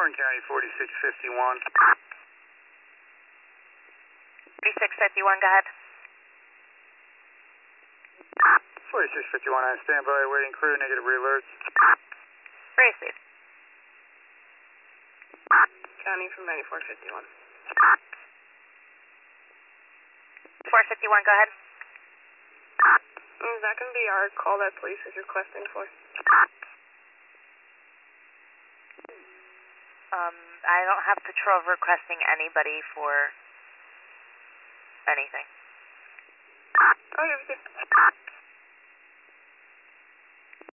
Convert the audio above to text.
Warren County 4651. 3651, go ahead. 4651 on standby, waiting crew, negative re-alerts. Received. County from 9451. 451, go ahead. Is that going to be our call that police is requesting for? I don't have patrol requesting anybody for anything. Oh, yeah, we do.